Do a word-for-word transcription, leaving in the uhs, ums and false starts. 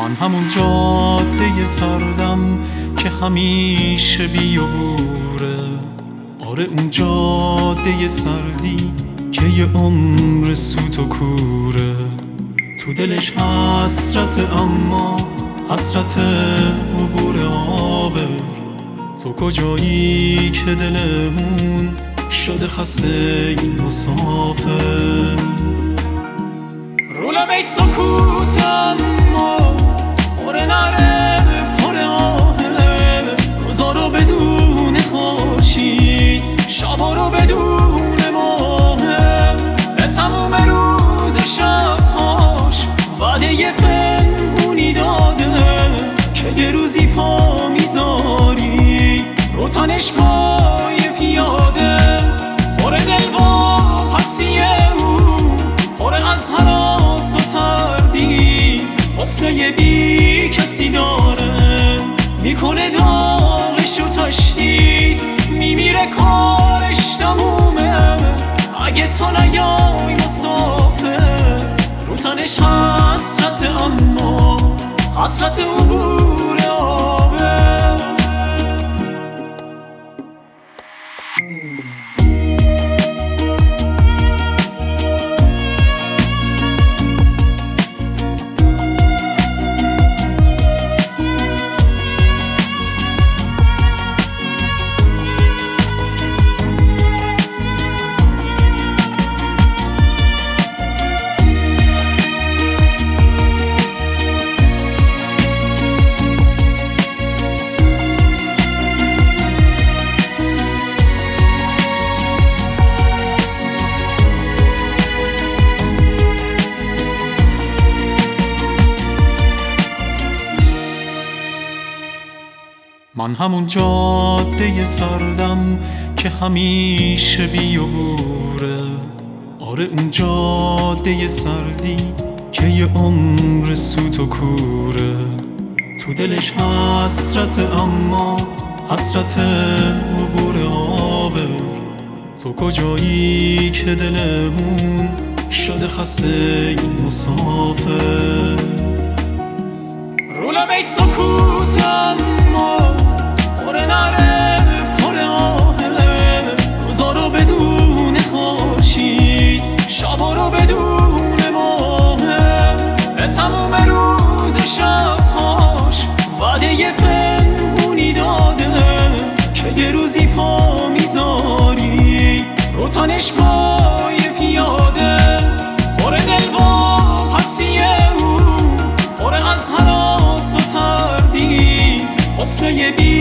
من همون جاده سردم که همیشه بیابوره. آره اون جاده سردی که یه عمر سوت و کوره. تو دلش حسرت، اما حسرت عبور آبه. تو کجایی که دلمون شده خسته این مسافر؟ رو لبش سکوت اما پر نره پر آهه. روزا رو بدون خورشید، شبا رو بدون ماه. به تموم روز و شبهاش وعده یه پنهونی داده که یه روزی پا میذاری رو تنش پای پیاده. پر دل با پسی او، پر از هراس و تردید، قصه بی کسی داره میکنه داغش و تشدید. میمیره کارش تمومه اگه تو نیای مسافر. رو تنش حسرت، اما حسرت عبور آبه. من همون جاده سردم که همیشه بیابوره. آره اون جاده سردی که یه عمر سوت و کوره. تو دلش حسرت، اما حسرت عبور آبه. تو کجایی که دلمون شده خسته این مسافر؟ رو لبش سکوت اما پر نره پر آهه. روزا رو بدون خورشید، شبا رو بدون ماه. به تموم روز و شبهاش وعده یه پنهونی داده که یه روزی پا میذاری رو تنش پای پیاده. پر دل با پسی او، پر از هراس و تردید، قصه بی